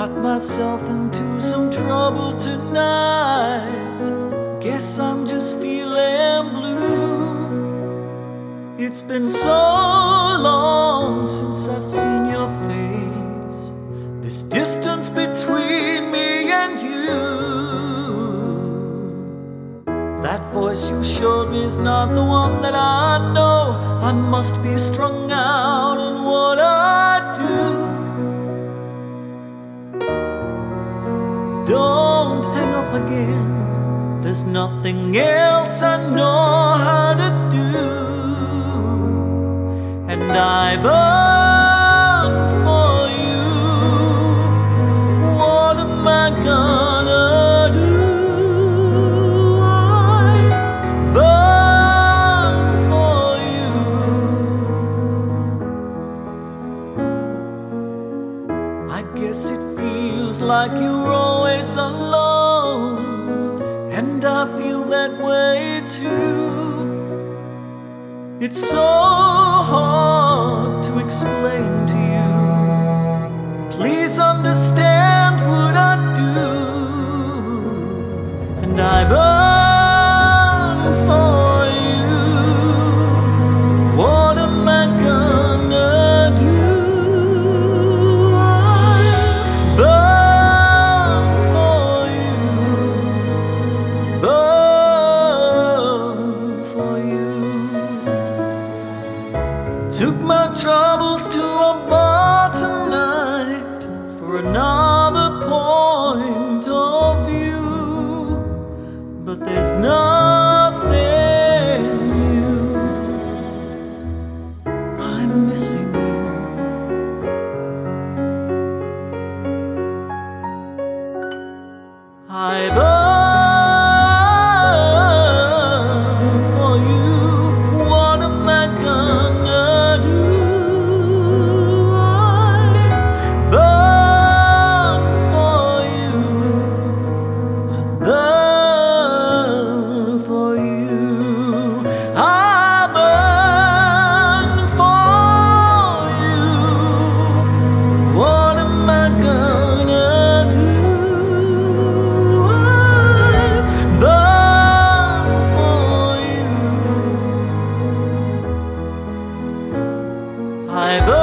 Got myself into some trouble tonight. Guess I'm just feeling blue. It's been so long since I've seen your face. This distance between me and you. That voice you showed me is not the one that I know. I must be strung out in what I do. Don't hang up again. There's nothing else I know how to do. And I burn for you. What am I gonna do? I burn for you. I guess it feels like you're always alone, and I feel that way too. It's so hard to explain to you. Please understand what I do. And I burn for you. What am I gonna do? Took my troubles to a bar tonight for another point of view, but there's nothing new. I'm missing you. I burn for you. What am I gonna do? I